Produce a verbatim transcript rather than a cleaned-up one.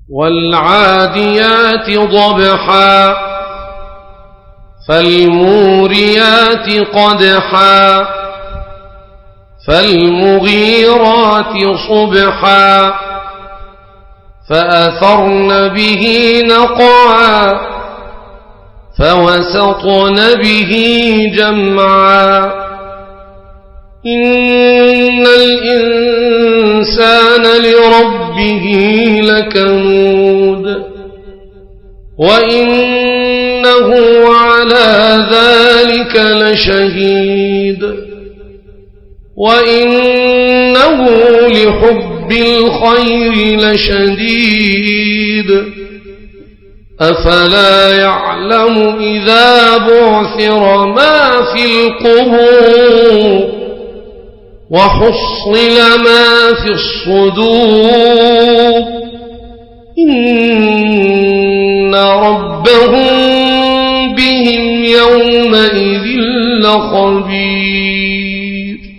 والعاديات ضبحا فالموريات قدحا فالمغيرات صبحا فأثرن به نقعا فوسطن به جمعا إن الإنسان لربه لكنود وإنه على ذلك لشهيد وإنه لحب الخير لشديد أفلا يعلم إذا بعثر ما في القبور وحصل ما في الصدور إن ربهم بهم يومئذ لخبير.